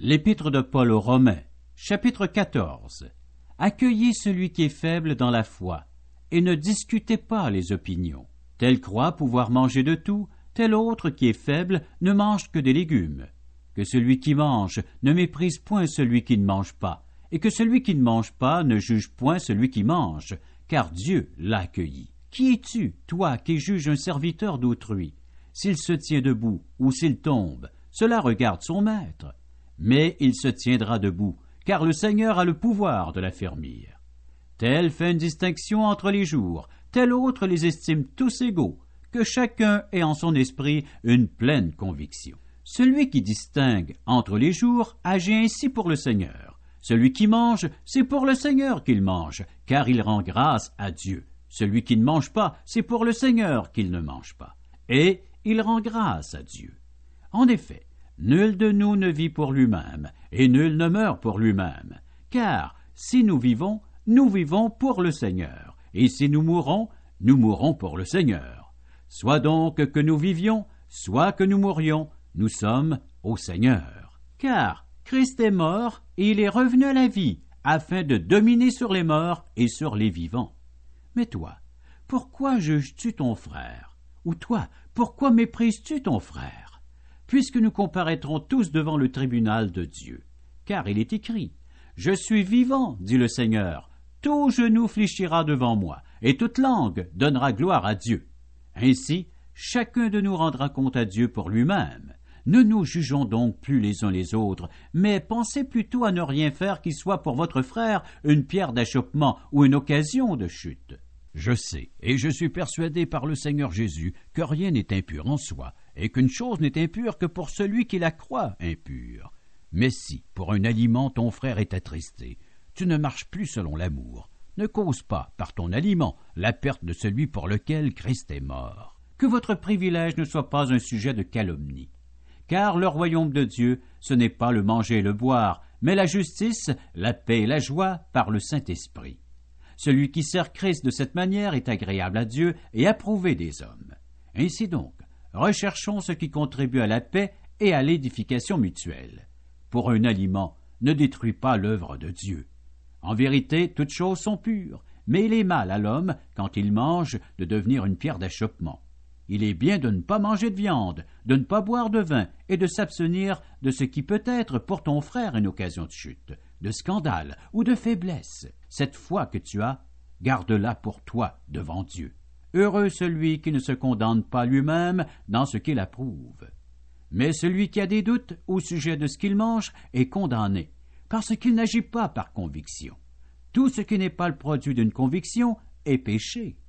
L'Épître de Paul aux Romains, chapitre 14. Accueillez celui qui est faible dans la foi, et ne discutez pas les opinions. Tel croit pouvoir manger de tout, tel autre qui est faible ne mange que des légumes. Que celui qui mange ne méprise point celui qui ne mange pas, et que celui qui ne mange pas ne juge point celui qui mange, car Dieu l'a accueilli. Qui es-tu, toi, qui juges un serviteur d'autrui? S'il se tient debout ou s'il tombe, cela regarde son maître. Mais il se tiendra debout, car le Seigneur a le pouvoir de l'affermir. Tel fait une distinction entre les jours, tel autre les estime tous égaux, que chacun ait en son esprit une pleine conviction. Celui qui distingue entre les jours agit ainsi pour le Seigneur. Celui qui mange, c'est pour le Seigneur qu'il mange, car il rend grâce à Dieu. Celui qui ne mange pas, c'est pour le Seigneur qu'il ne mange pas. Et il rend grâce à Dieu. En effet, nul de nous ne vit pour lui-même, et nul ne meurt pour lui-même. Car si nous vivons pour le Seigneur, et si nous mourons pour le Seigneur. Soit donc que nous vivions, soit que nous mourions, nous sommes au Seigneur. Car Christ est mort, et il est revenu à la vie, afin de dominer sur les morts et sur les vivants. Mais toi, pourquoi juges-tu ton frère? Ou toi, pourquoi méprises-tu ton frère? Puisque nous comparaîtrons tous devant le tribunal de Dieu. Car il est écrit, « Je suis vivant, dit le Seigneur, tout genou fléchira devant moi, et toute langue donnera gloire à Dieu. » Ainsi, chacun de nous rendra compte à Dieu pour lui-même. Ne nous jugeons donc plus les uns les autres, mais pensez plutôt à ne rien faire qui soit pour votre frère une pierre d'achoppement ou une occasion de chute. Je sais, et je suis persuadé par le Seigneur Jésus, que rien n'est impur en soi, et qu'une chose n'est impure que pour celui qui la croit impure. Mais si, pour un aliment, ton frère est attristé, tu ne marches plus selon l'amour. Ne cause pas, par ton aliment, la perte de celui pour lequel Christ est mort. Que votre privilège ne soit pas un sujet de calomnie. Car le royaume de Dieu, ce n'est pas le manger et le boire, mais la justice, la paix et la joie par le Saint-Esprit. Celui qui sert Christ de cette manière est agréable à Dieu et approuvé des hommes. Ainsi donc, recherchons ce qui contribue à la paix et à l'édification mutuelle. Pour un aliment, ne détruis pas l'œuvre de Dieu. En vérité, toutes choses sont pures, mais il est mal à l'homme, quand il mange, de devenir une pierre d'achoppement. Il est bien de ne pas manger de viande, de ne pas boire de vin et de s'abstenir de ce qui peut être pour ton frère une occasion de chute, de scandale ou de faiblesse. Cette foi que tu as, garde-la pour toi devant Dieu. Heureux celui qui ne se condamne pas lui-même dans ce qu'il approuve. Mais celui qui a des doutes au sujet de ce qu'il mange est condamné, parce qu'il n'agit pas par conviction. Tout ce qui n'est pas le produit d'une conviction est péché.